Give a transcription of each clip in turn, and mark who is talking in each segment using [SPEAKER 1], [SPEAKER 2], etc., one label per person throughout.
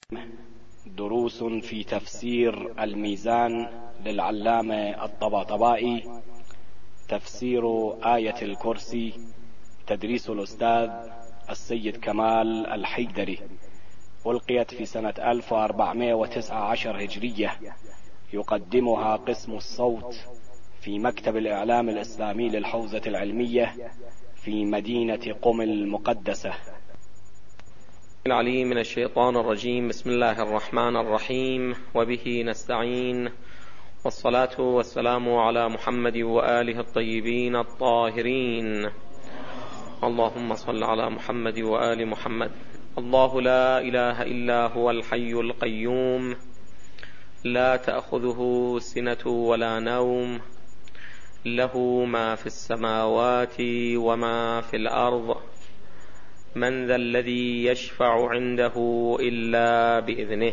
[SPEAKER 1] دروس في تفسير الميزان للعلامة الطباطبائي، تفسير آية الكرسي، تدريس الأستاذ السيد كمال الحيدري. ألقيت في سنة 1419 هجرية. يقدمها قسم الصوت في مكتب الإعلام الإسلامي للحوزة العلمية في مدينة قم المقدسة.
[SPEAKER 2] العليم من الشيطان الرجيم. بسم الله الرحمن الرحيم، وبه نستعين، والصلاة والسلام على محمد وآله الطيبين الطاهرين. اللهم صل على محمد وآل محمد. الله لا إله إلا هو الحي القيوم، لا تأخذه سنة ولا نوم، له ما في السماوات وما في الأرض، من ذا الذي يشفع عنده إلا بإذنه.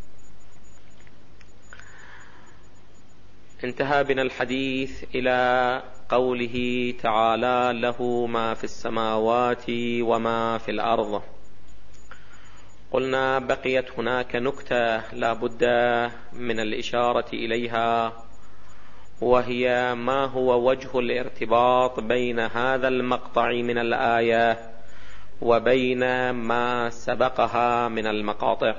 [SPEAKER 2] انتهى بنا الحديث إلى قوله تعالى: له ما في السماوات وما في الأرض. قلنا بقيت هناك نكتة لا بد من الإشارة إليها، وهي ما هو وجه الارتباط بين هذا المقطع من الآية وبين ما سبقها من المقاطع.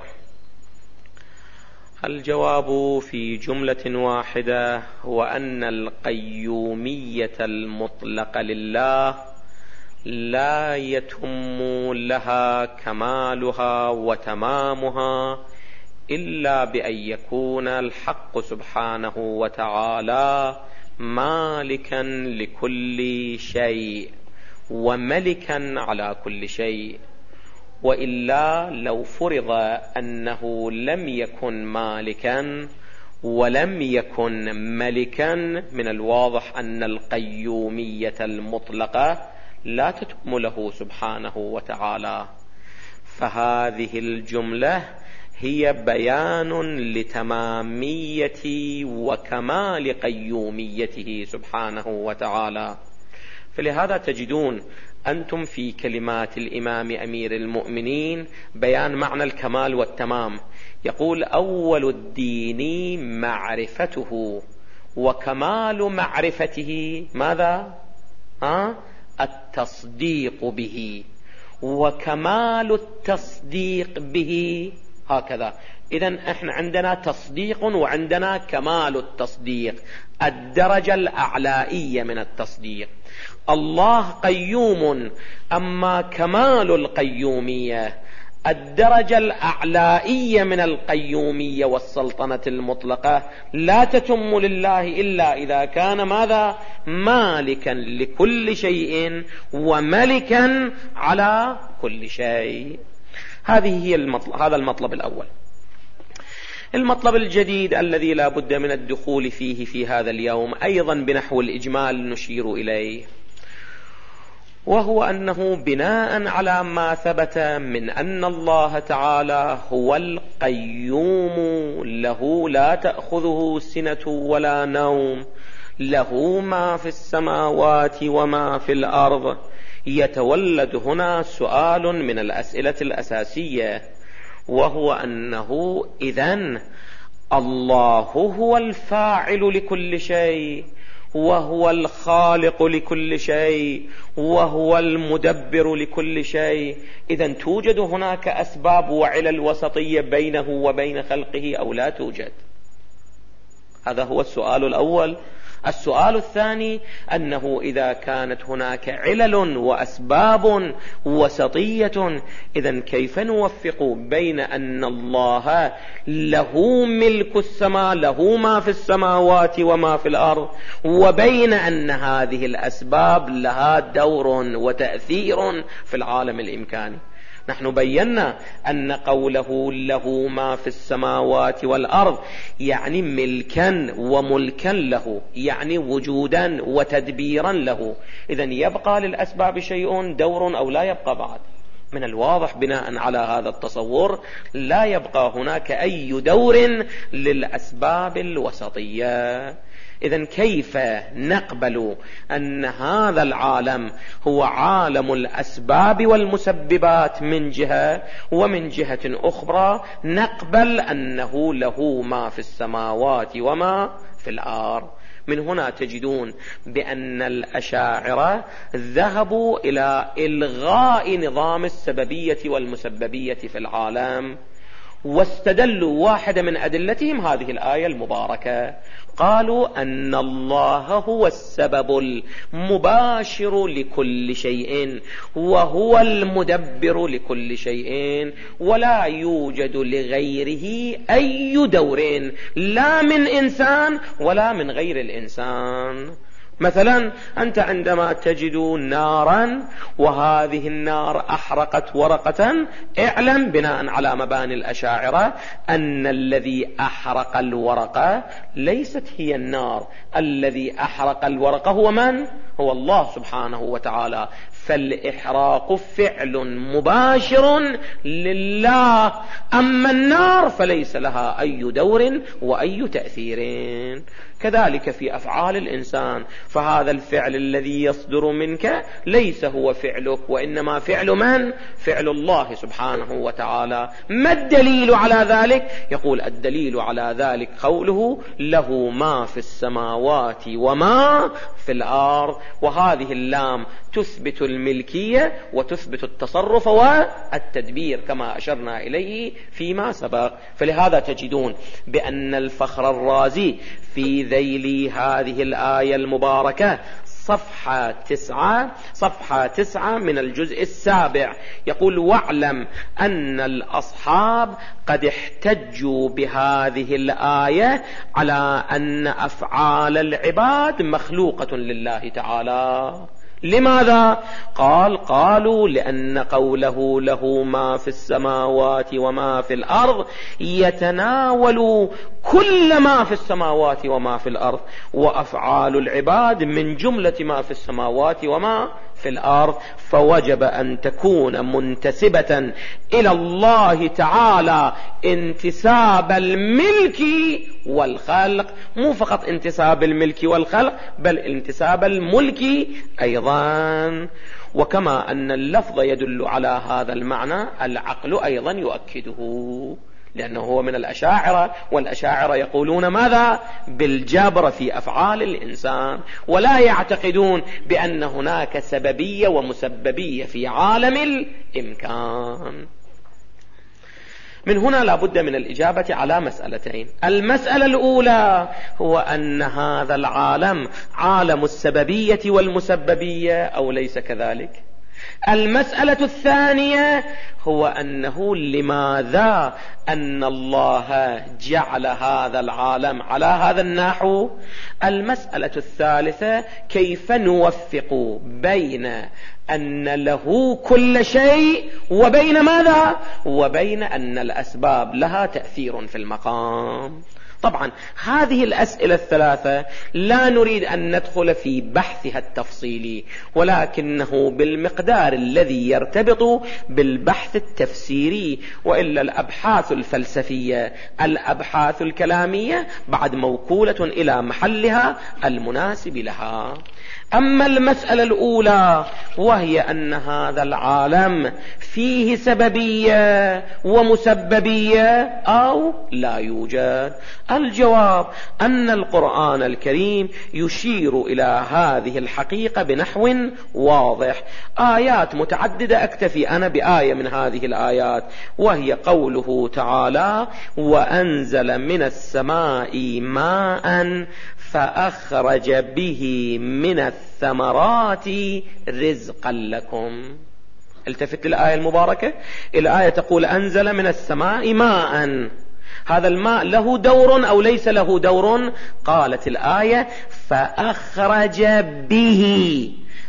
[SPEAKER 2] الجواب في جملة واحدة، وأن القيومية المطلقة لله لا يتم لها كمالها وتمامها إلا بأن يكون الحق سبحانه وتعالى مالكا لكل شيء وملكا على كل شيء. وإلا لو فرض أنه لم يكن مالكا ولم يكن ملكا، من الواضح أن القيومية المطلقة لا تتم له سبحانه وتعالى. فهذه الجملة هي بيان لتمامية وكمال قيوميته سبحانه وتعالى. فلهذا تجدون أنتم في كلمات الإمام أمير المؤمنين بيان معنى الكمال والتمام. يقول: أول الدين معرفته، وكمال معرفته ماذا؟ التصديق به، وكمال التصديق به هكذا. إذن احنا عندنا تصديق وعندنا كمال التصديق، الدرجة الأعلائية من التصديق. الله قيوم، أما كمال القيومية، الدرجة الأعلائية من القيومية والسلطنة المطلقة لا تتم لله إلا إذا كان ماذا؟ مالكا لكل شيء وملكا على كل شيء. هذا المطلب الأول. المطلب الجديد الذي لا بد من الدخول فيه في هذا اليوم أيضا بنحو الإجمال نشير إليه، وهو أنه بناء على ما ثبت من أن الله تعالى هو القيوم، له لا تأخذه سنة ولا نوم، له ما في السماوات وما في الأرض، يتولد هنا سؤال من الأسئلة الأساسية، وهو أنه إذن الله هو الفاعل لكل شيء، وهو الخالق لكل شيء، وهو المدبر لكل شيء. إذن توجد هناك أسباب وعلل وسطية بينه وبين خلقه أو لا توجد؟ هذا هو السؤال الأول. السؤال الثاني أنه إذا كانت هناك علل وأسباب وسطية، إذن كيف نوفق بين أن الله له ملك السماء، له ما في السماوات وما في الأرض، وبين أن هذه الأسباب لها دور وتأثير في العالم الإمكاني؟ نحن بينا أن قوله له ما في السماوات والأرض يعني ملكا وملكا له، يعني وجودا وتدبيرا له. إذن يبقى للأسباب شيء دور أو لا يبقى بعد؟ من الواضح بناء على هذا التصور لا يبقى هناك أي دور للأسباب الوسطية. إذن كيف نقبل أن هذا العالم هو عالم الأسباب والمسببات من جهة، ومن جهة أخرى نقبل أنه له ما في السماوات وما في الأرض؟ من هنا تجدون بأن الأشاعرة ذهبوا إلى إلغاء نظام السببية والمسببية في العالم، واستدلوا واحدة من أدلتهم هذه الآية المباركة، قالوا أن الله هو السبب المباشر لكل شيء وهو المدبر لكل شيء، ولا يوجد لغيره أي دور، لا من إنسان ولا من غير الإنسان. مثلا أنت عندما تجد نارا وهذه النار أحرقت ورقة، اعلم بناء على مباني الأشاعرة أن الذي أحرق الورقة ليست هي النار، الذي أحرق الورقة هو من؟ هو الله سبحانه وتعالى. فالإحراق فعل مباشر لله، أما النار فليس لها أي دور وأي تأثير. كذلك في أفعال الإنسان، فهذا الفعل الذي يصدر منك ليس هو فعلك، وإنما فعل من؟ فعل الله سبحانه وتعالى. ما الدليل على ذلك؟ يقول الدليل على ذلك قوله له ما في السماوات وما في الأرض، وهذه اللام تثبت الملكية وتثبت التصرف والتدبير كما أشرنا إليه فيما سبق. فلهذا تجدون بأن الفخر الرازي في ذيل هذه الآية المباركة صفحة 9 من الجزء 7 يقول: واعلم أن الأصحاب قد احتجوا بهذه الآية على أن أفعال العباد مخلوقة لله تعالى. لماذا؟ قالوا لأن قوله له ما في السماوات وما في الأرض يتناول كل ما في السماوات وما في الأرض، وأفعال العباد من جملة ما في السماوات وما في الأرض، فوجب أن تكون منتسبة إلى الله تعالى انتساب الملك والخلق، مو فقط انتساب الملك والخلق بل انتساب الملك أيضا. وكما أن اللفظ يدل على هذا المعنى، العقل أيضا يؤكده، لأنه هو من الأشاعرة، والأشاعرة يقولون ماذا؟ بالجبر في أفعال الإنسان، ولا يعتقدون بأن هناك سببية ومسببية في عالم الإمكان. من هنا لا بد من الإجابة على مسألتين. المسألة الأولى هو أن هذا العالم عالم السببية والمسببية أو ليس كذلك. المسألة الثانية هو أنه لماذا أن الله جعل هذا العالم على هذا النحو. المسألة الثالثة كيف نوفق بين أن له كل شيء وبين ماذا؟ وبين أن الأسباب لها تأثير في المقام. طبعا هذه الأسئلة الثلاثة لا نريد أن ندخل في بحثها التفصيلي، ولكنه بالمقدار الذي يرتبط بالبحث التفسيري، وإلا الأبحاث الفلسفية الأبحاث الكلامية بعد موكولة إلى محلها المناسب لها. أما المسألة الأولى وهي أن هذا العالم فيه سببية ومسببية أو لا يوجد، الجواب أن القرآن الكريم يشير إلى هذه الحقيقة بنحو واضح. آيات متعددة، أكتفي أنا بآية من هذه الآيات، وهي قوله تعالى: وأنزل من السماء ماء فأخرج به من الثمرات رزقا لكم. التفت الآية المباركة، الآية تقول أنزل من السماء ماء، هذا الماء له دور أو ليس له دور؟ قالت الآية فأخرج به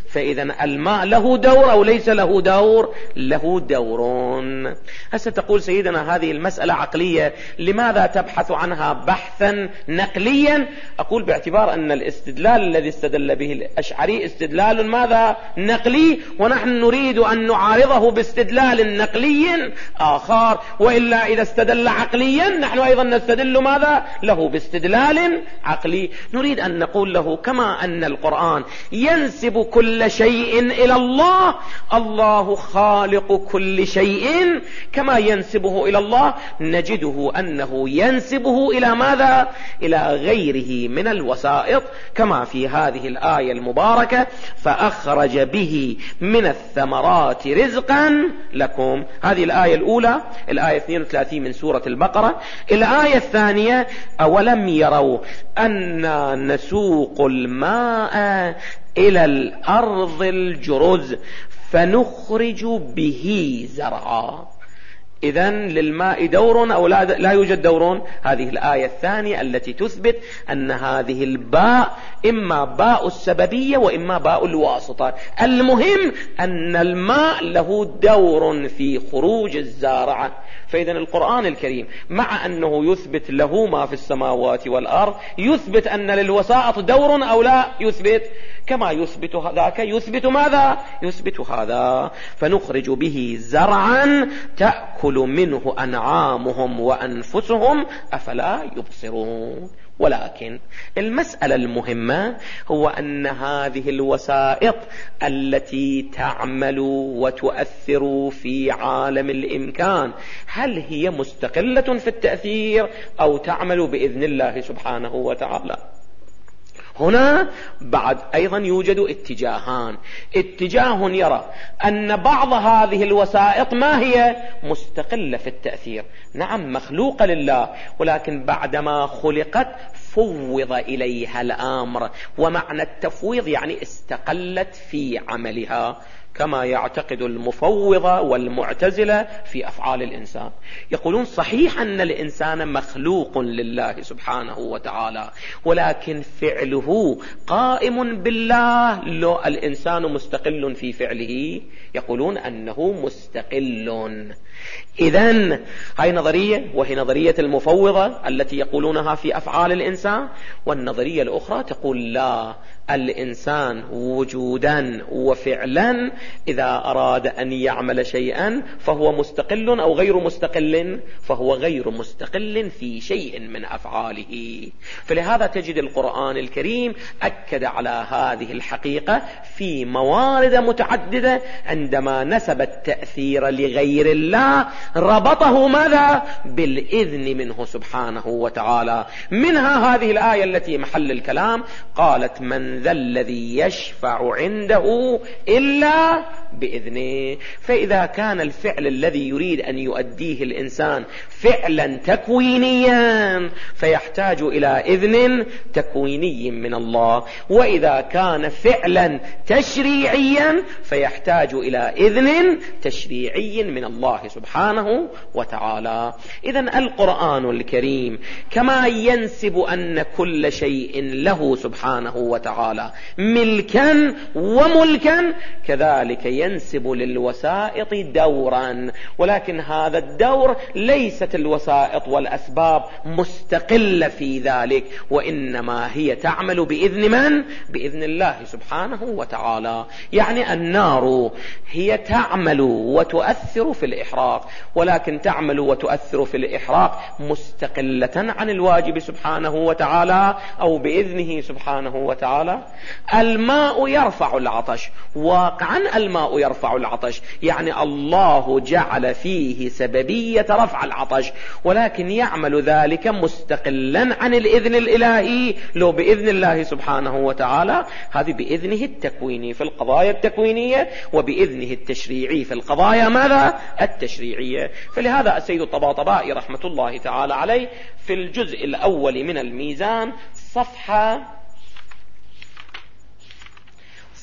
[SPEAKER 2] فإذا الماء له دور أو ليس له دور؟ له دور. هسه تقول سيدنا هذه المسألة عقلية، لماذا تبحث عنها بحثا نقليا؟ أقول باعتبار أن الاستدلال الذي استدل به الأشعري استدلال ماذا؟ نقلي، ونحن نريد أن نعارضه باستدلال نقلي آخر، وإلا إذا استدل عقليا نحن أيضا نستدل ماذا؟ له باستدلال عقلي. نريد أن نقول له كما أن القرآن ينسب كل شيء إلى الله، الله خالق كل شيء، كما ينسبه إلى الله نجده أنه ينسبه إلى ماذا؟ إلى غيره من الوسائط، كما في هذه الآية المباركة: فأخرج به من الثمرات رزقا لكم. هذه الآية الأولى، الآية 32 من سورة البقرة. الآية الثانية: أولم يروا أنا نسوق الماء إلى الأرض الجرز فنخرج به زرعا. إذن للماء دور أو لا يوجد دور؟ هذه الآية الثانية التي تثبت أن هذه الباء إما باء السببية وإما باء الواسطة. المهم أن الماء له دور في خروج الزارعة. فإذا القرآن الكريم مع أنه يثبت له ما في السماوات والأرض، يثبت أن للوسائط دور أو لا يثبت؟ كما يثبت ذاك يثبت ماذا؟ يثبت هذا. فنخرج به زرعا تأكل منه أنعامهم وأنفسهم أفلا يبصرون. ولكن المسألة المهمة هو أن هذه الوسائط التي تعمل وتؤثر في عالم الإمكان، هل هي مستقلة في التأثير أو تعمل بإذن الله سبحانه وتعالى؟ هنا بعد أيضا يوجد اتجاهان. اتجاه يرى أن بعض هذه الوسائط ما هي مستقلة في التأثير، نعم مخلوقة لله، ولكن بعدما خلقت فوض إليها الأمر، ومعنى التفويض يعني استقلت في عملها، كما يعتقد المفوضة والمعتزلة في أفعال الإنسان. يقولون صحيح أن الإنسان مخلوق لله سبحانه وتعالى، ولكن فعله قائم بالله، لو الإنسان مستقل في فعله؟ يقولون أنه مستقل. إذن هاي نظرية، وهي نظرية المفوضة التي يقولونها في أفعال الإنسان. والنظرية الأخرى تقول لا، الإنسان وجودا وفعلا إذا أراد أن يعمل شيئا فهو مستقل أو غير مستقل؟ فهو غير مستقل في شيء من أفعاله. فلهذا تجد القرآن الكريم أكد على هذه الحقيقة في موارد متعددة، عندما نسب التأثير لغير الله ربطه ماذا؟ بالإذن منه سبحانه وتعالى. منها هذه الآية التي محل الكلام، قالت: من ذا الذي يشفع عنده إلا بإذنه. فإذا كان الفعل الذي يريد أن يؤديه الإنسان فعلا تكوينيا فيحتاج إلى إذن تكويني من الله، وإذا كان فعلا تشريعيا فيحتاج إلى إذن تشريعي من الله سبحانه وتعالى. إذن القرآن الكريم كما ينسب أن كل شيء له سبحانه وتعالى ملكا وملكا، كذلك ينسب للوسائط دورا، ولكن هذا الدور ليست الوسائط والأسباب مستقلة في ذلك، وإنما هي تعمل بإذن من؟ بإذن الله سبحانه وتعالى. يعني النار هي تعمل وتؤثر في الإحراق، ولكن تعمل وتؤثر في الإحراق مستقلة عن الواجب سبحانه وتعالى أو بإذنه سبحانه وتعالى. الماء يرفع العطش، واقعا الماء يرفع العطش، يعني الله جعل فيه سببية رفع العطش، ولكن يعمل ذلك مستقلا عن الإذن الإلهي، لو بإذن الله سبحانه وتعالى. هذه بإذنه التكويني في القضايا التكوينية، وبإذنه التشريعي في القضايا ماذا؟ التشريعية. فلهذا السيد الطباطبائي رحمة الله تعالى عليه في الجزء الأول من الميزان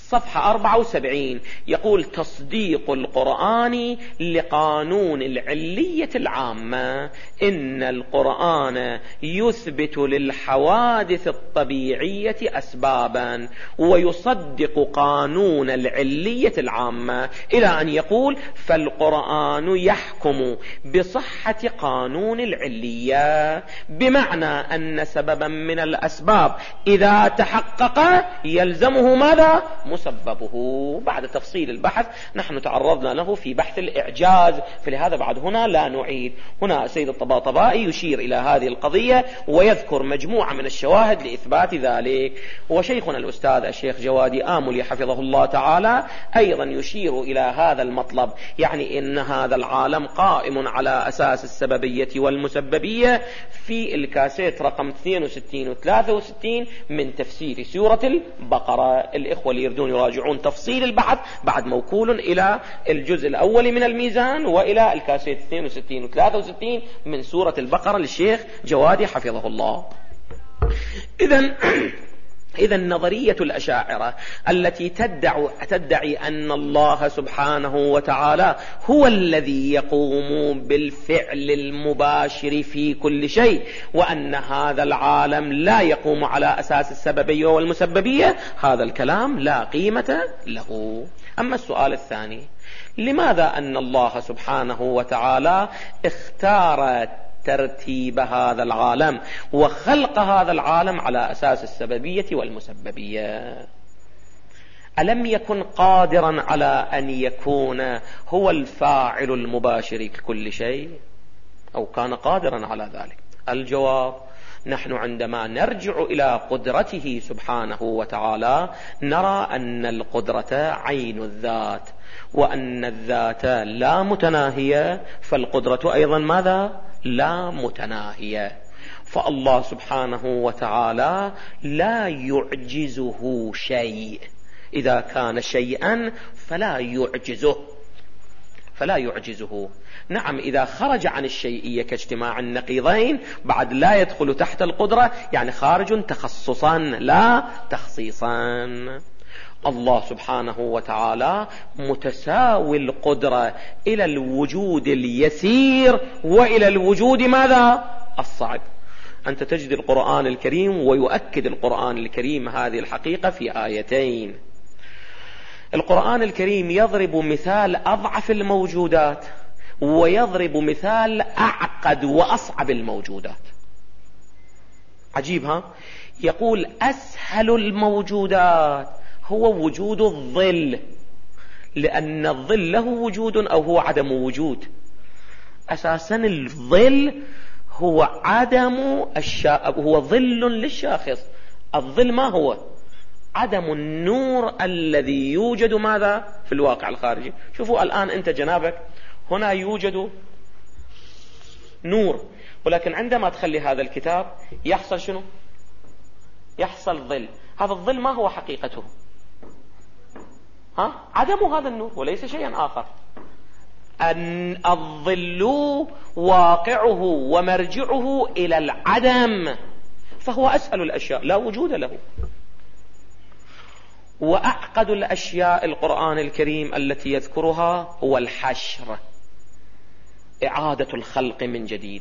[SPEAKER 2] صفحة 74 يقول: تصديق القرآن لقانون العلية العامة، إن القرآن يثبت للحوادث الطبيعية أسبابا ويصدق قانون العلية العامة، إلى أن يقول: فالقرآن يحكم بصحة قانون العلية، بمعنى أن سببا من الأسباب إذا تحقق يلزمه ماذا؟ مسببه. بعد تفصيل البحث نحن تعرضنا له في بحث الإعجاز، فلهذا بعد هنا لا نعيد. هنا السيد الطباطبائي يشير إلى هذه القضية ويذكر مجموعة من الشواهد لإثبات ذلك. وشيخنا الأستاذ الشيخ جوادي آملي حفظه الله تعالى أيضا يشير إلى هذا المطلب، يعني إن هذا العالم قائم على أساس السببية والمسببية، في الكاسيت رقم 62 و 63 من تفسير سورة البقرة. الإخوة اللي يردون يراجعون تفصيل البحث بعد موكول إلى الجزء الأول من الميزان وإلى الكاسيت 62 و 63 من سورة البقرة للشيخ جوادي حفظه الله. إذا نظرية الأشاعرة التي تدعي أن الله سبحانه وتعالى هو الذي يقوم بالفعل المباشر في كل شيء، وأن هذا العالم لا يقوم على أساس السببية والمسببية، هذا الكلام لا قيمة له. أما السؤال الثاني: لماذا أن الله سبحانه وتعالى اختار ترتيب هذا العالم وخلق هذا العالم على أساس السببية والمسببية؟ ألم يكن قادرا على أن يكون هو الفاعل المباشر لكل شيء، أو كان قادرا على ذلك؟ الجواب: نحن عندما نرجع إلى قدرته سبحانه وتعالى نرى أن القدرة عين الذات، وأن الذات لا متناهية، فالقدرة أيضا ماذا؟ لا متناهية. فالله سبحانه وتعالى لا يعجزه شيء، إذا كان شيئا فلا يعجزه. نعم، إذا خرج عن الشيئية كاجتماع النقيضين بعد لا يدخل تحت القدرة، يعني خارج تخصصا لا تخصيصا. الله سبحانه وتعالى متساوي القدرة إلى الوجود اليسير وإلى الوجود ماذا؟ الصعب. أنت تجد القرآن الكريم ويؤكد القرآن الكريم هذه الحقيقة في آيتين. القرآن الكريم يضرب مثال أضعف الموجودات ويضرب مثال أعقد وأصعب الموجودات. عجيب ها؟ يقول أسهل الموجودات هو وجود الظل، لأن الظل له وجود أو هو عدم وجود. أساسا الظل هو هو ظل للشاخص. الظل ما هو؟ عدم النور الذي يوجد ماذا؟ في الواقع الخارجي. شوفوا الآن أنت جنابك هنا يوجد نور، ولكن عندما تخلي هذا الكتاب يحصل شنو؟ يحصل ظل. هذا الظل ما هو حقيقته؟ عدم هذا النور وليس شيئا آخر. أن الظل واقعه ومرجعه إلى العدم، فهو أسهل الأشياء لا وجود له. وأعقد الأشياء القرآن الكريم التي يذكرها هو الحشر، إعادة الخلق من جديد.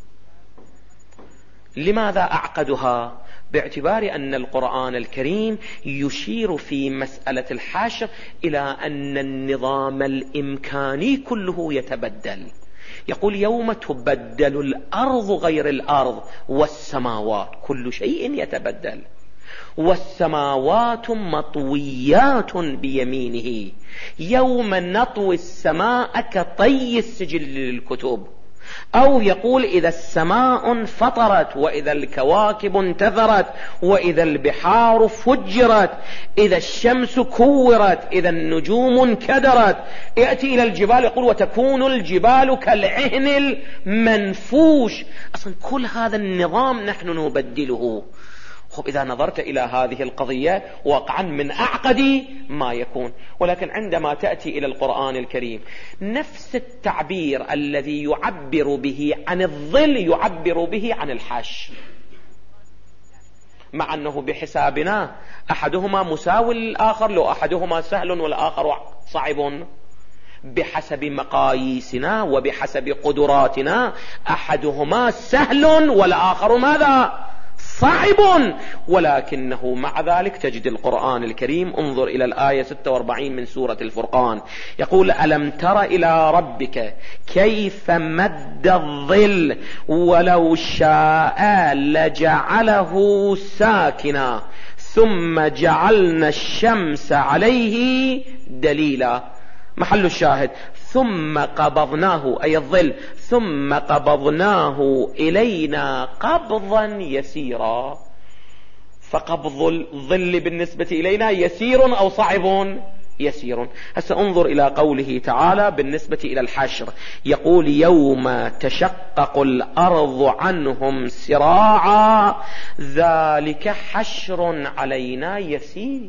[SPEAKER 2] لماذا أعقدها؟ باعتبار أن القرآن الكريم يشير في مسألة الحشر إلى أن النظام الإمكاني كله يتبدل. يقول يوم تبدل الأرض غير الأرض والسماوات، كل شيء يتبدل. والسماوات مطويات بيمينه، يوم نطوي السماء كطي السجل للكتب. أو يقول إذا السماء انفطرت، وإذا الكواكب انتثرت، وإذا البحار فجرت، إذا الشمس كورت، إذا النجوم انكدرت. يأتي إلى الجبال يقول وتكون الجبال كالعهن المنفوش. أصلا كل هذا النظام نحن نبدله. إذا نظرت إلى هذه القضية واقعا من أعقد ما يكون. ولكن عندما تأتي إلى القرآن الكريم نفس التعبير الذي يعبر به عن الظل يعبر به عن الحشر. مع أنه بحسابنا أحدهما مساوي للآخر، لو أحدهما سهل والآخر صعب. بحسب مقاييسنا وبحسب قدراتنا أحدهما سهل والآخر ماذا؟ صعب. ولكنه مع ذلك تجد القرآن الكريم، انظر إلى الآية 46 من سورة الفرقان، يقول: ألم تر إلى ربك كيف مد الظل ولو شاء لجعله ساكنا ثم جعلنا الشمس عليه دليلا. محل الشاهد: ثم قبضناه، أي الظل، ثم قبضناه إلينا قبضا يسيرا. فقبض الظل بالنسبة إلينا يسير أو صعب؟ يسير. هسه انظر إلى قوله تعالى بالنسبة إلى الحشر، يقول: يوم تشقق الأرض عنهم سراعا ذلك حشر علينا يسير.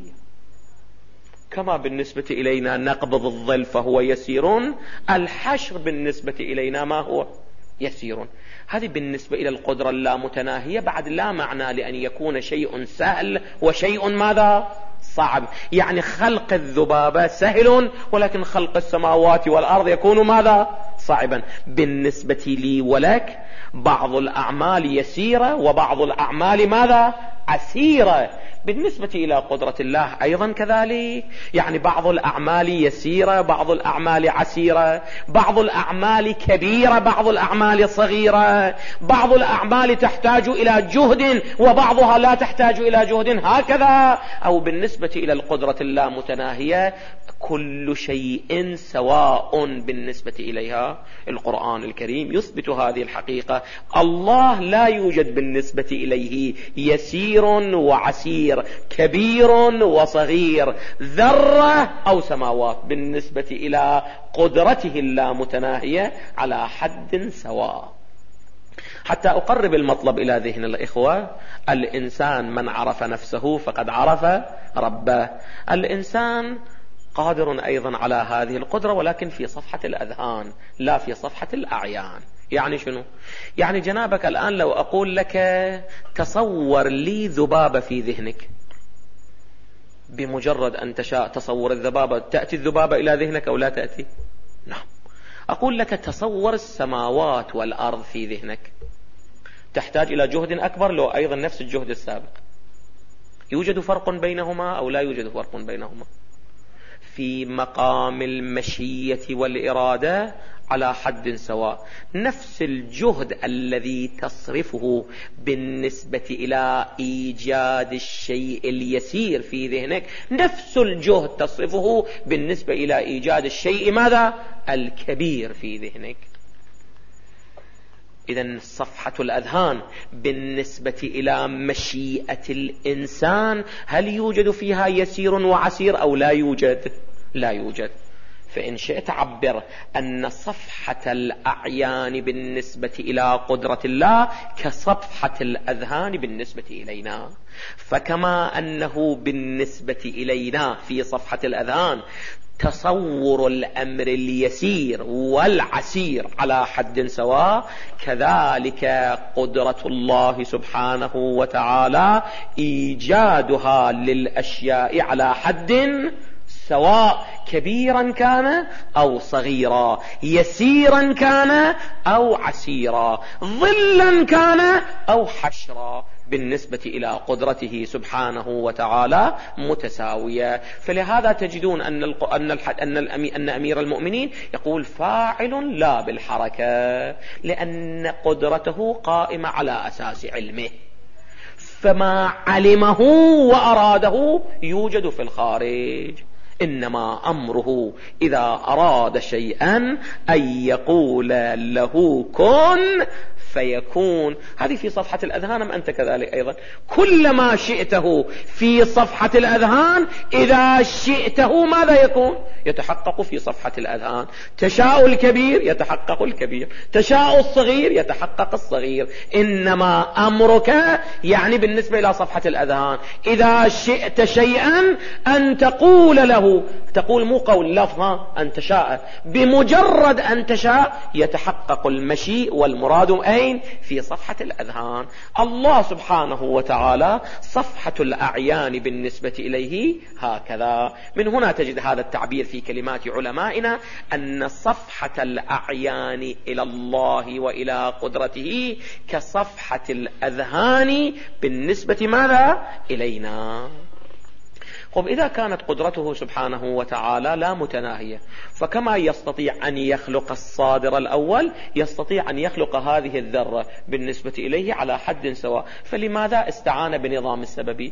[SPEAKER 2] كما بالنسبة إلينا نقبض الظل فهو يسير، الحشر بالنسبة إلينا ما هو؟ يسير. هذه بالنسبة إلى القدرة اللامتناهية بعد لا معنى لأن يكون شيء سهل وشيء ماذا؟ صعب. يعني خلق الذبابة سهل، ولكن خلق السماوات والأرض يكون ماذا؟ صعبا. بالنسبة لي ولك بعض الأعمال يسيرة وبعض الأعمال ماذا؟ عسيرة. بالنسبة إلى قدرة الله أيضا كذلك، يعني بعض الأعمال يسيرة، بعض الأعمال عسيرة، بعض الأعمال كبيرة، بعض الأعمال صغيرة، بعض الأعمال تحتاج إلى جهد وبعضها لا تحتاج إلى جهد، هكذا. أو بالنسبة إلى القدرة اللامتناهية كل شيء سواء بالنسبة إليها. القرآن الكريم يثبت هذه الحقيقة. الله لا يوجد بالنسبة إليه يسير وعسير، كبير وصغير، ذرة أو سماوات، بالنسبة إلى قدرته اللامتناهية على حد سواء. حتى أقرب المطلب إلى ذهن الإخوة، الإنسان من عرف نفسه فقد عرف ربه. الإنسان قادر أيضا على هذه القدرة، ولكن في صفحة الأذهان لا في صفحة الأعيان. يعني شنو؟ يعني جنابك الآن لو أقول لك تصور لي ذبابة في ذهنك، بمجرد أن تشاء تصور الذبابة، تأتي الذبابة إلى ذهنك أو لا تأتي؟ نعم. أقول لك تصور السماوات والأرض في ذهنك، تحتاج إلى جهد أكبر لو أيضا نفس الجهد السابق. يوجد فرق بينهما أو لا يوجد فرق بينهما؟ في مقام المشية والإرادة على حد سواء. نفس الجهد الذي تصرفه بالنسبة إلى إيجاد الشيء اليسير في ذهنك، نفس الجهد تصرفه بالنسبة إلى إيجاد الشيء ماذا؟ الكبير في ذهنك. إذن صفحة الأذهان بالنسبة إلى مشيئة الإنسان هل يوجد فيها يسير وعسير أو لا يوجد؟ لا يوجد. فإن شئت عبر أن صفحة الأعيان بالنسبة إلى قدرة الله كصفحة الأذهان بالنسبة إلينا. فكما أنه بالنسبة إلينا في صفحة الأذهان تصور الأمر اليسير والعسير على حد سواء، كذلك قدرة الله سبحانه وتعالى إيجادها للأشياء على حد سواء، كبيرا كان أو صغيرا، يسيرا كان أو عسيرا، ظلا كان أو حشرا، بالنسبة إلى قدرته سبحانه وتعالى متساوية. فلهذا تجدون أن أمير المؤمنين يقول فاعل لا بالحركة، لأن قدرته قائمة على أساس علمه، فما علمه وأراده يوجد في الخارج. إنما أمره إذا أراد شيئا أن يقول له كن فيكون. هذه في صفحة الأذهان، أم أنت كذلك أيضا؟ كل ما شئته في صفحة الأذهان إذا شئته ماذا يكون؟ يتحقق في صفحة الأذهان. تشاء الكبير يتحقق الكبير، تشاء الصغير يتحقق الصغير. إنما أمرك يعني بالنسبة إلى صفحة الأذهان إذا شئت شيئا أن تقول له، تقول مو قول لفظ، أن تشاء، بمجرد أن تشاء يتحقق المشيء والمراد أي أين؟ في صفحة الأذهان. الله سبحانه وتعالى صفحة الأعيان بالنسبة إليه هكذا. من هنا تجد هذا التعبير في كلمات علمائنا أن صفحة الأعيان إلى الله وإلى قدرته كصفحة الأذهان بالنسبة ماذا؟ إلينا. طب إذا كانت قدرته سبحانه وتعالى لا متناهية، فكما يستطيع أن يخلق الصادر الأول يستطيع أن يخلق هذه الذرة بالنسبة إليه على حد سواء، فلماذا استعان بنظام السببي؟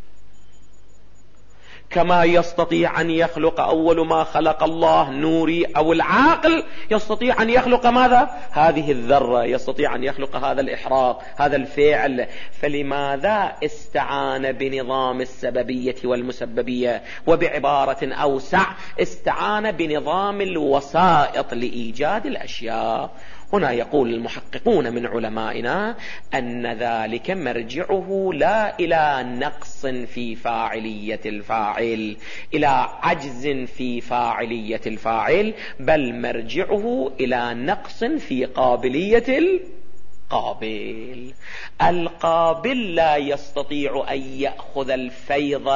[SPEAKER 2] كما يستطيع أن يخلق أول ما خلق الله نوري أو العاقل، يستطيع أن يخلق ماذا؟ هذه الذرة، يستطيع أن يخلق هذا الإحراق، هذا الفعل. فلماذا استعان بنظام السببية والمسببية؟ وبعبارة أوسع استعان بنظام الوسائط لإيجاد الأشياء. هنا يقول المحققون من علمائنا أن ذلك مرجعه لا إلى نقص في فاعلية الفاعل، إلى عجز في فاعلية الفاعل، بل مرجعه إلى نقص في قابلية القابل. القابل لا يستطيع أن يأخذ الفيض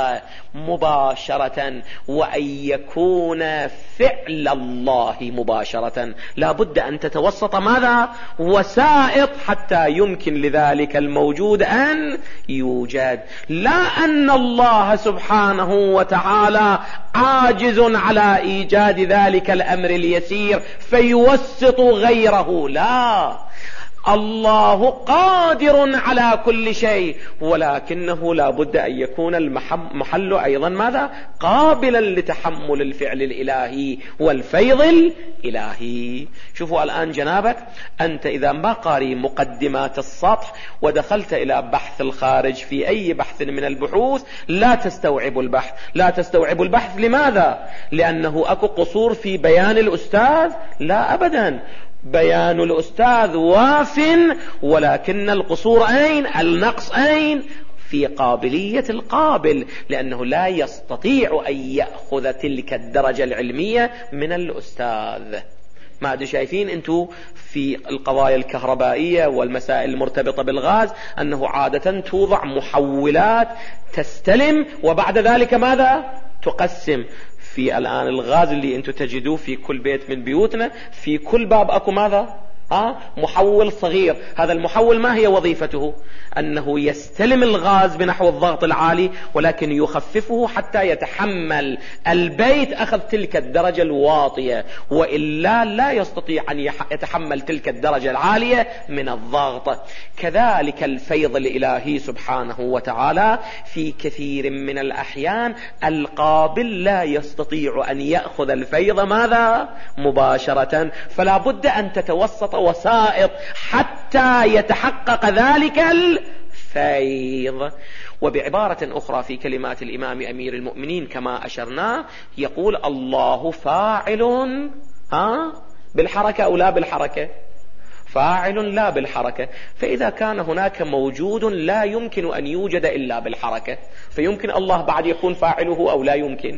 [SPEAKER 2] مباشرة وأن يكون فعل الله مباشرة، لا بد أن تتوسط ماذا؟ وسائط حتى يمكن لذلك الموجود أن يوجد. لا أن الله سبحانه وتعالى عاجز على إيجاد ذلك الأمر اليسير فيوسط غيره، لا، الله قادر على كل شيء، ولكنه لا بد أن يكون المحل أيضا ماذا؟ قابلا لتحمل الفعل الإلهي والفيض الإلهي. شوفوا الآن جنابك، أنت إذا ما قاري مقدمات السطح ودخلت إلى بحث الخارج في أي بحث من البحوث لا تستوعب البحث. لا تستوعب البحث لماذا؟ لأنه أكو قصور في بيان الأستاذ؟ لا أبدا، بيان الأستاذ واف، ولكن القصور أين؟ النقص أين؟ في قابلية القابل، لأنه لا يستطيع أن يأخذ تلك الدرجة العلمية من الأستاذ. ما أدري شايفين أنتوا في القضايا الكهربائية والمسائل المرتبطة بالغاز أنه عادة توضع محولات تستلم وبعد ذلك ماذا؟ تقسم. في الآن الغاز اللي أنتوا تجدوه في كل بيت من بيوتنا، في كل باب أكو ماذا؟ محول صغير. هذا المحول ما هي وظيفته؟ أنه يستلم الغاز بنحو الضغط العالي، ولكن يخففه حتى يتحمل البيت أخذ تلك الدرجة الواطية، وإلا لا يستطيع أن يتحمل تلك الدرجة العالية من الضغط. كذلك الفيض الإلهي سبحانه وتعالى في كثير من الأحيان القابل لا يستطيع أن يأخذ الفيض ماذا؟ مباشرة، فلا بد أن تتوسط وسائط حتى يتحقق ذلك الفيض. وبعبارة أخرى في كلمات الإمام أمير المؤمنين كما أشرنا يقول الله فاعل بالحركة أو لا بالحركة؟ فاعل لا بالحركة. فإذا كان هناك موجود لا يمكن أن يوجد إلا بالحركة، فيمكن الله بعد يكون فاعله أو لا يمكن؟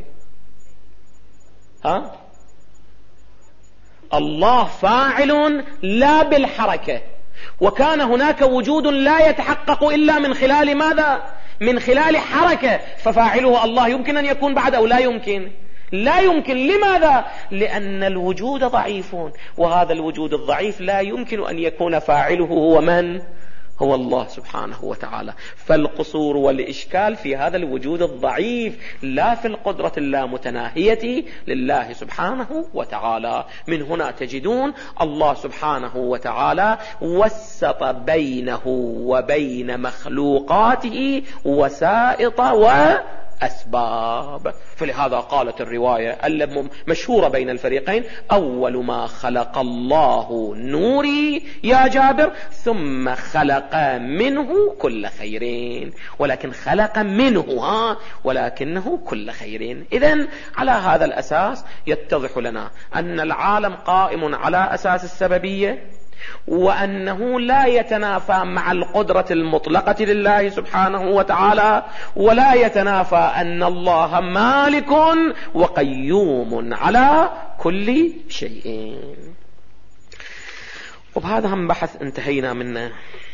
[SPEAKER 2] الله فاعل لا بالحركة، وكان هناك وجود لا يتحقق إلا من خلال ماذا؟ من خلال حركة، ففاعله الله يمكن أن يكون بعد أو لا يمكن؟ لا يمكن. لماذا؟ لأن الوجود ضعيف، وهذا الوجود الضعيف لا يمكن أن يكون فاعله هو من؟ هو الله سبحانه وتعالى. فالقصور والإشكال في هذا الوجود الضعيف، لا في القدرة اللامتناهية لله سبحانه وتعالى. من هنا تجدون الله سبحانه وتعالى وسط بينه وبين مخلوقاته وسائط أسباب. فلهذا قالت الرواية المشهورة بين الفريقين: أول ما خلق الله نوري يا جابر، ثم خلق منه كل خيرين. ولكن خلق منه ولكنه كل خيرين. إذن على هذا الأساس يتضح لنا أن العالم قائم على أساس السببية، وأنه لا يتنافى مع القدرة المطلقة لله سبحانه وتعالى، ولا يتنافى أن الله مالك وقيوم على كل شيء. وبهذا هم بحث انتهينا منه.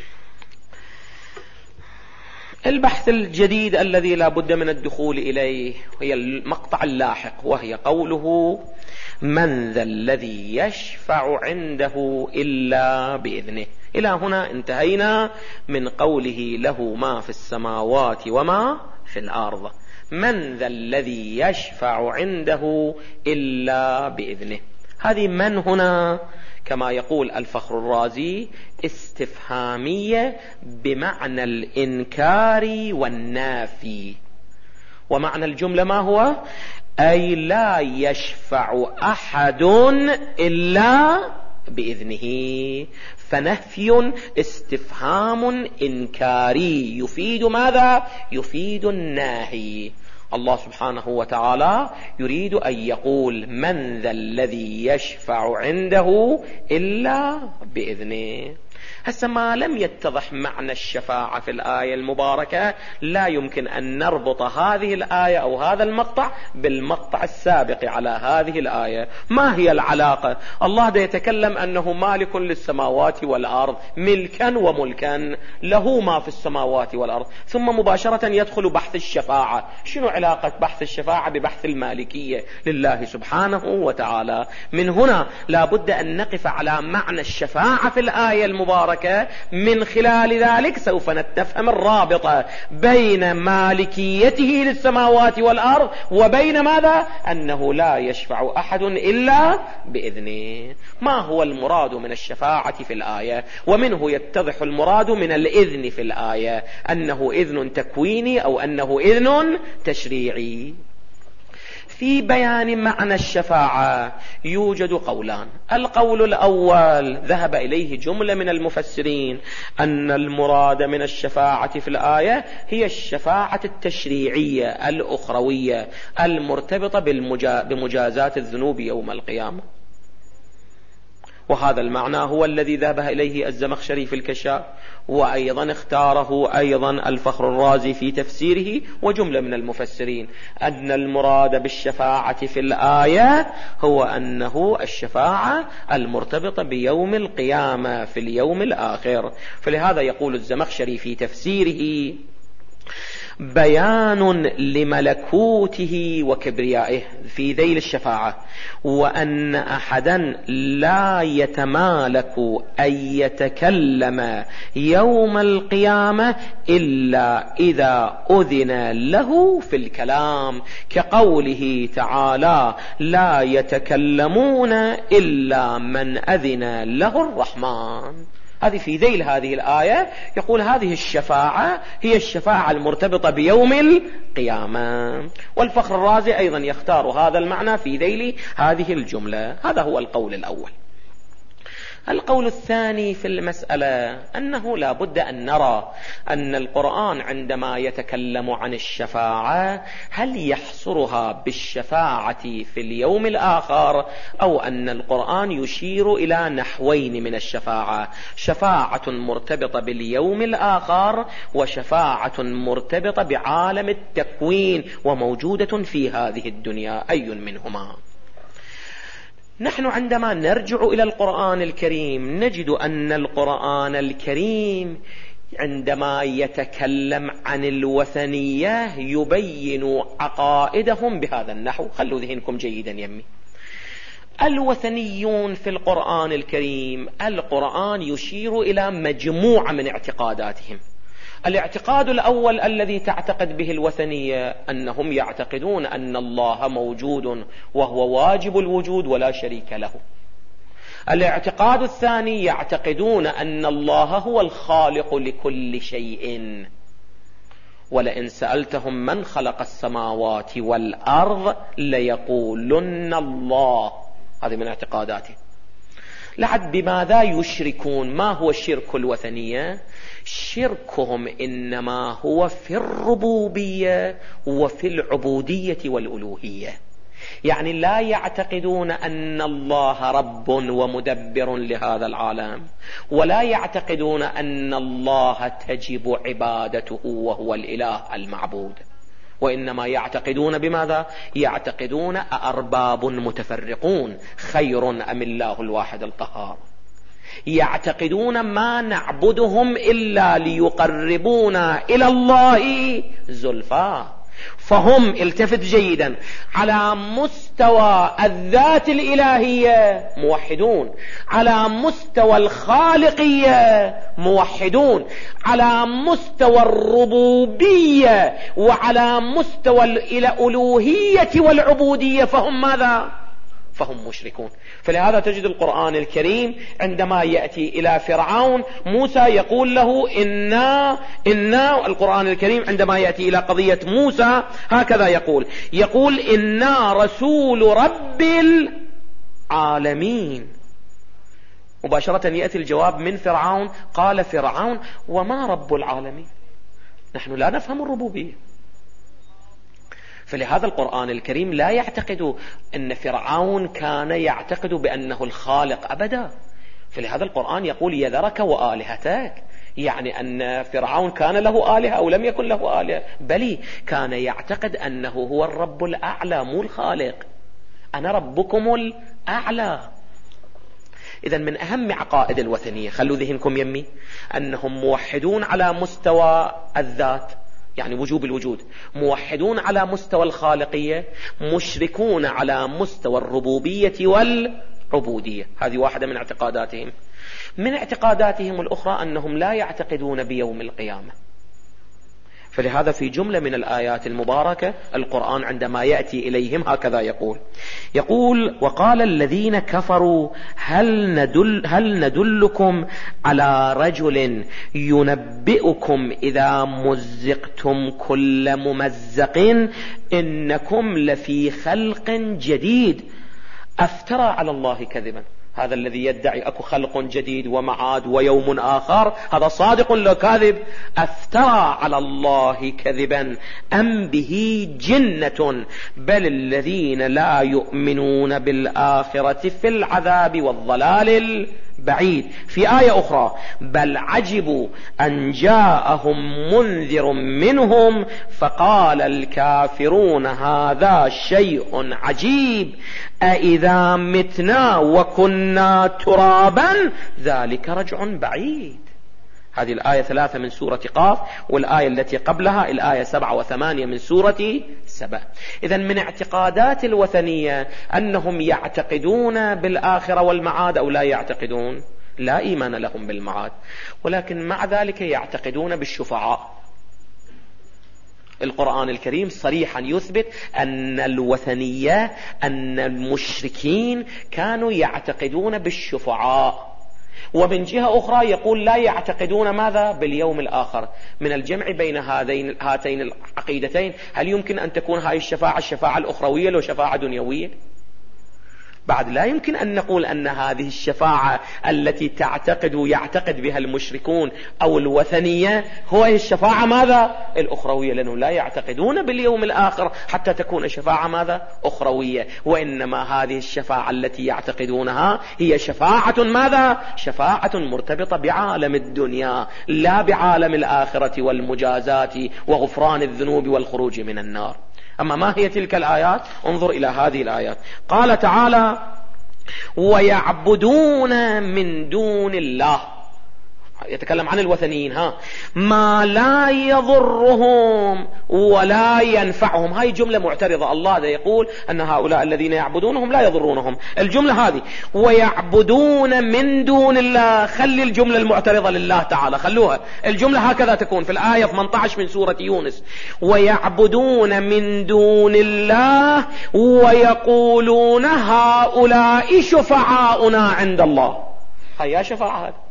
[SPEAKER 2] البحث الجديد الذي لا بد من الدخول إليه هي المقطع اللاحق، وهي قوله: من ذا الذي يشفع عنده إلا بإذنه. إلى هنا انتهينا من قوله: له ما في السماوات وما في الأرض. من ذا الذي يشفع عنده إلا بإذنه. هذه من هنا كما يقول الفخر الرازي استفهامية بمعنى الإنكار والنافي. ومعنى الجملة ما هو؟ أي لا يشفع أحد إلا بإذنه. فنفي استفهام إنكاري يفيد ماذا؟ يفيد الناهي. الله سبحانه وتعالى يريد أن يقول: من ذا الذي يشفع عنده إلا بإذنه. هسه ما لم يتضح معنى الشفاعة في الآية المباركة، لا يمكن أن نربط هذه الآية أو هذا المقطع بالمقطع السابق على هذه الآية. ما هي العلاقة؟ الله دا يتكلم أنه مالك للسماوات والأرض، ملكا وملكا، له ما في السماوات والأرض، ثم مباشرة يدخل بحث الشفاعة. شنو علاقة بحث الشفاعة ببحث المالكية لله سبحانه وتعالى؟ من هنا لا بد أن نقف على معنى الشفاعة في الآية المباركة. من خلال ذلك سوف نفهم الرابطة بين مالكيته للسماوات والأرض وبين ماذا؟ أنه لا يشفع أحد إلا بإذنه. ما هو المراد من الشفاعة في الآية؟ ومنه يتضح المراد من الإذن في الآية، أنه إذن تكويني أو أنه إذن تشريعي. في بيان معنى الشفاعة يوجد قولان. القول الأول ذهب إليه جملة من المفسرين، أن المراد من الشفاعة في الآية هي الشفاعة التشريعية الأخروية المرتبطة بمجازات الذنوب يوم القيامة. وهذا المعنى هو الذي ذهب إليه الزمخشري في الكشاف، وأيضا اختاره أيضا الفخر الرازي في تفسيره وجملة من المفسرين، أن المراد بالشفاعة في الآية هو أنه الشفاعة المرتبطة بيوم القيامة في اليوم الآخر. فلهذا يقول الزمخشري في تفسيره: بيان لملكوته وكبريائه في ذيل الشفاعة، وأن أحدا لا يتمالك أن يتكلم يوم القيامة إلا إذا أذن له في الكلام، كقوله تعالى: لا يتكلمون إلا من أذن له الرحمن. هذه في ذيل هذه الآية يقول هذه الشفاعة هي الشفاعة المرتبطة بيوم القيامة. والفخر الرازي أيضا يختار هذا المعنى في ذيل هذه الجملة. هذا هو القول الأول. القول الثاني في المسألة أنه لا بد أن نرى أن القرآن عندما يتكلم عن الشفاعة هل يحصرها بالشفاعة في اليوم الآخر، أو أن القرآن يشير إلى نحوين من الشفاعة: شفاعة مرتبطة باليوم الآخر، وشفاعة مرتبطة بعالم التكوين وموجودة في هذه الدنيا. أي منهما؟ نحن عندما نرجع إلى القرآن الكريم نجد أن القرآن الكريم عندما يتكلم عن الوثنية يبين عقائدهم بهذا النحو. خلوا ذهنكم جيدا يمي. الوثنيون في القرآن الكريم، القرآن يشير إلى مجموعة من اعتقاداتهم. الاعتقاد الأول الذي تعتقد به الوثنية أنهم يعتقدون أن الله موجود وهو واجب الوجود ولا شريك له. الاعتقاد الثاني يعتقدون أن الله هو الخالق لكل شيء، ولئن سألتهم من خلق السماوات والأرض ليقولن الله. هذه من اعتقاداته. لعد بماذا يشركون؟ ما هو شرك الوثنية؟ شركهم إنما هو في الربوبية وفي العبودية والألوهية. يعني لا يعتقدون أن الله رب ومدبر لهذا العالم، ولا يعتقدون أن الله تجب عبادته وهو الإله المعبود، وإنما يعتقدون بماذا؟ يعتقدون أأرباب متفرقون خير أم الله الواحد القهار. يعتقدون ما نعبدهم إلا ليقربونا إلى الله زلفى. فهم، التفت جيدا، على مستوى الذات الإلهية موحدون، على مستوى الخالقية موحدون، على مستوى الربوبية وعلى مستوى الألوهية والعبودية فهم ماذا؟ فهم مشركون. فلهذا تجد القرآن الكريم عندما يأتي إلى فرعون موسى يقول له إنا القرآن الكريم عندما يأتي إلى قضية موسى هكذا يقول إنا رسول رب العالمين. مباشرة يأتي الجواب من فرعون، قال فرعون وما رب العالمين؟ نحن لا نفهم الربوبية. فلهذا القرآن الكريم لا يعتقد أن فرعون كان يعتقد بأنه الخالق أبدا. فلهذا القرآن يقول يذرك وآلهتك، يعني أن فرعون كان له آلهة أو لم يكن له آلهة، بل كان يعتقد أنه هو الرب الأعلى مو الخالق. أنا ربكم الأعلى. إذن من أهم عقائد الوثنية، خلوا ذهنكم يمي، أنهم موحدون على مستوى الذات يعني وجوب الوجود، موحدون على مستوى الخالقية، مشركون على مستوى الربوبية والعبودية. هذه واحدة من اعتقاداتهم. من اعتقاداتهم الأخرى أنهم لا يعتقدون بيوم القيامة. فلهذا في جملة من الآيات المباركة القرآن عندما يأتي إليهم هكذا يقول وقال الذين كفروا هل ندلكم على رجل ينبئكم إذا مزقتم كل ممزق إنكم لفي خلق جديد أفترى على الله كذبا. هذا الذي يدعي أكو خلق جديد ومعاد ويوم آخر هذا صادق ولا كاذب؟ أفترى على الله كذبا أم به جنة بل الذين لا يؤمنون بالآخرة في العذاب والضلال البعيد. في آية أخرى بل عجبوا أن جاءهم منذر منهم فقال الكافرون هذا شيء عجيب أإذا متنا وكنا ترابا ذلك رجع بعيد. هذه الآية 3 من سورة قاف، والآية التي قبلها الآية 7 و8 من سورة سبأ. إذن من اعتقادات الوثنية أنهم يعتقدون بالآخرة والمعاد أو لا يعتقدون؟ لا إيمان لهم بالمعاد، ولكن مع ذلك يعتقدون بالشفعاء. القرآن الكريم صريحا يثبت أن الوثنية أن المشركين كانوا يعتقدون بالشفعاء، ومن جهة أخرى يقول لا يعتقدون ماذا؟ باليوم الآخر. من الجمع بين هاتين العقيدتين هل يمكن أن تكون هاي الشفاعة الأخروية لو شفاعة دنيوية؟ بعد لا يمكن أن نقول أن هذه الشفاعة التي يعتقد بها المشركون أو الوثنية هو الشفاعة ماذا؟ الأخروية، لأنه لا يعتقدون باليوم الآخر حتى تكون شفاعة ماذا؟ أخروية. وإنما هذه الشفاعة التي يعتقدونها هي شفاعة ماذا؟ شفاعة مرتبطة بعالم الدنيا لا بعالم الآخرة والمجازات وغفران الذنوب والخروج من النار. أما ما هي تلك الآيات؟ انظر إلى هذه الآيات. قال تعالى ويعبدون من دون الله، يتكلم عن الوثنيين، ما لا يضرهم ولا ينفعهم. هاي جملة معترضة. الله ده يقول أن هؤلاء الذين يعبدونهم لا يضرونهم. الجملة هذه ويعبدون من دون الله، خلي الجملة المعترضة لله تعالى خلوها. الجملة هكذا تكون في الآية 18 من سورة يونس ويعبدون من دون الله ويقولون هؤلاء شفعاؤنا عند الله. هيا شفاعة هذا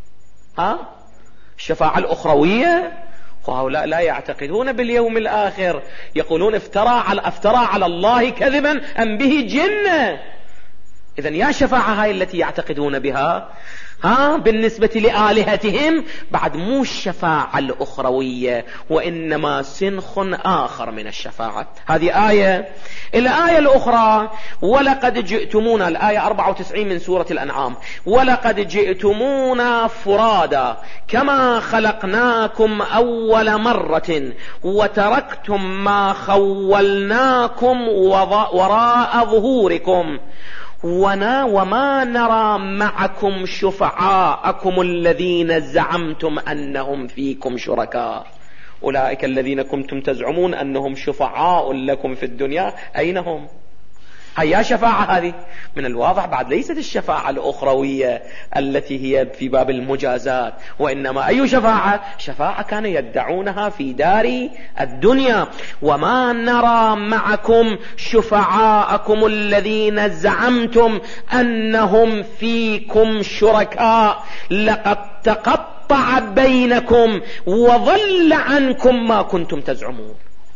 [SPEAKER 2] الشفاعة الأخروية. وهؤلاء لا يعتقدون باليوم الآخر، يقولون افترى على الله كذبا أم به جنة. إذن يا شفاعة هاي التي يعتقدون بها بالنسبة لآلهتهم بعد مو الشفاعة الأخروية، وإنما سنخ آخر من الشفاعة. هذه آية. الآية الأخرى ولقد جئتمونا، الآية 94 من سورة الأنعام، ولقد جئتمونا فرادا كما خلقناكم أول مرة وتركتم ما خولناكم وراء ظهوركم وما نرى معكم شفعاءكم الذين زعمتم أنهم فيكم شركاء. أولئك الذين كنتم تزعمون أنهم شفعاء لكم في الدنيا أين هم؟ هيا شفاعة هذه من الواضح بعد ليست الشفاعة الأخروية التي هي في باب المجازات، وإنما أي شفاعة؟ شفاعة كانوا يدعونها في دار الدنيا. وما نرى معكم شفعاءكم الذين زعمتم أنهم فيكم شركاء لقد تقطع بينكم وضل عنكم ما كنتم تزعمون.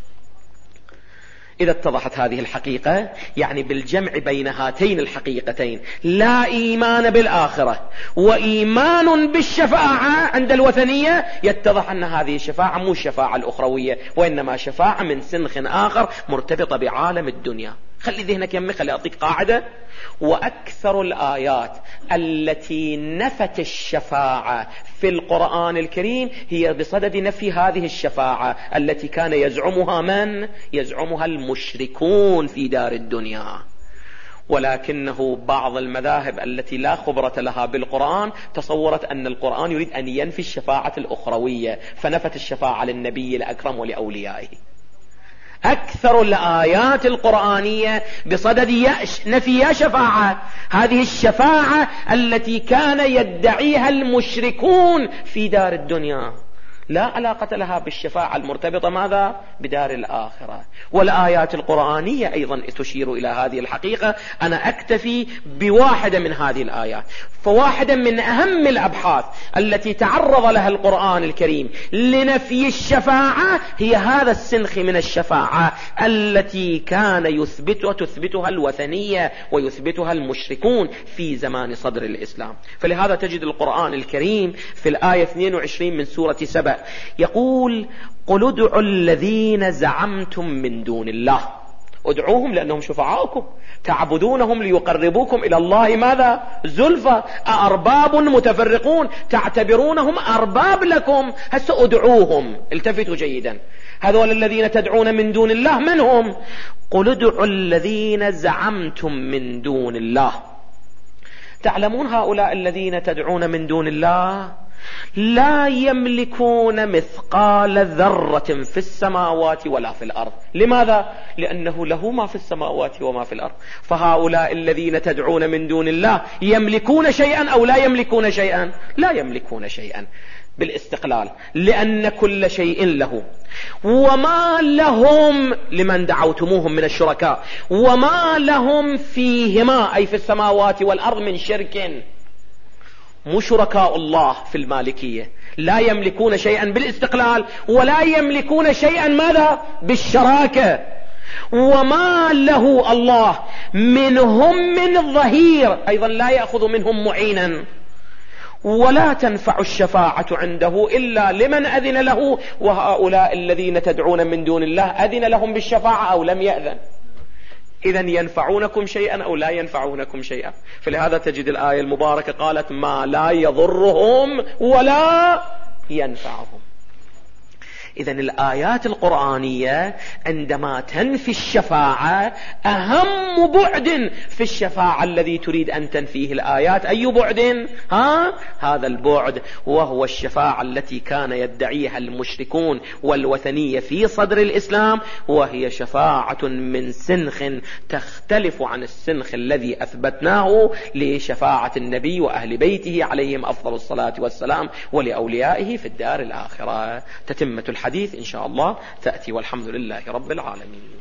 [SPEAKER 2] إذا اتضحت هذه الحقيقة، يعني بالجمع بين هاتين الحقيقتين، لا إيمان بالآخرة وإيمان بالشفاعة عند الوثنية، يتضح أن هذه الشفاعة مو الشفاعة الأخروية، وإنما شفاعة من سنخ آخر مرتبطة بعالم الدنيا. خلي ذهنك يمي، خلي أعطيك قاعدة. وأكثر الآيات التي نفت الشفاعة في القرآن الكريم هي بصدد نفي هذه الشفاعة التي كان يزعمها من؟ يزعمها المشركون في دار الدنيا. ولكنه بعض المذاهب التي لا خبرة لها بالقرآن تصورت أن القرآن يريد أن ينفي الشفاعة الأخروية، فنفت الشفاعة للنبي الأكرم ولأوليائه. أكثر الآيات القرآنية بصدد نفي شفاعة، هذه الشفاعة التي كان يدعيها المشركون في دار الدنيا، لا علاقة لها بالشفاعة المرتبطة ماذا؟ بدار الآخرة. والآيات القرآنية أيضا تشير إلى هذه الحقيقة. أنا أكتفي بواحدة من هذه الآيات. فواحدة من أهم الأبحاث التي تعرض لها القرآن الكريم لنفي الشفاعة هي هذا السنخ من الشفاعة التي كان تثبتها الوثنية ويثبتها المشركون في زمان صدر الإسلام. فلهذا تجد القرآن الكريم في الآية 22 من سورة سبأ يقول: قل ادعوا الذين زعمتم من دون الله. ادعوهم لأنهم شفعاؤكم، تعبدونهم ليقربوكم إلى الله ماذا؟ زلفى. أأرباب متفرقون تعتبرونهم أرباب لكم، هسه ادعوهم. التفتوا جيدا، هذول الذين تدعون من دون الله من هم؟ قل ادعوا الذين زعمتم من دون الله. تعلمون هؤلاء الذين تدعون من دون الله لا يملكون مثقال ذرة في السماوات ولا في الأرض. لماذا؟ لأنه له ما في السماوات وما في الأرض. فهؤلاء الذين تدعون من دون الله يملكون شيئا أو لا يملكون شيئا؟ لا يملكون شيئا بالاستقلال، لأن كل شيء له. وما لهم لمن دعوتموهم من الشركاء، وما لهم فيهما أي في السماوات والأرض من شرك. مو شركاء الله في المالكية، لا يملكون شيئا بالاستقلال ولا يملكون شيئا ماذا؟ بالشراكة. وما له الله منهم من ظهير، أيضا لا يأخذ منهم معينا. ولا تنفع الشفاعة عنده إلا لمن أذن له. وهؤلاء الذين تدعون من دون الله أذن لهم بالشفاعة أو لم يأذن؟ إذن ينفعونكم شيئا أو لا ينفعونكم شيئا. فلهذا تجد الآية المباركة قالت: ما لا يضرهم ولا ينفعهم. إذن الآيات القرآنية عندما تنفي الشفاعة أهم بعد في الشفاعة الذي تريد أن تنفيه الآيات أي بعد؟ هذا البعد، وهو الشفاعة التي كان يدعيها المشركون والوثنية في صدر الإسلام، وهي شفاعة من سنخ تختلف عن السنخ الذي أثبتناه لشفاعة النبي وأهل بيته عليهم أفضل الصلاة والسلام ولأوليائه في الدار الآخرة. تتمة الحديث إن شاء الله تأتي، والحمد لله رب العالمين.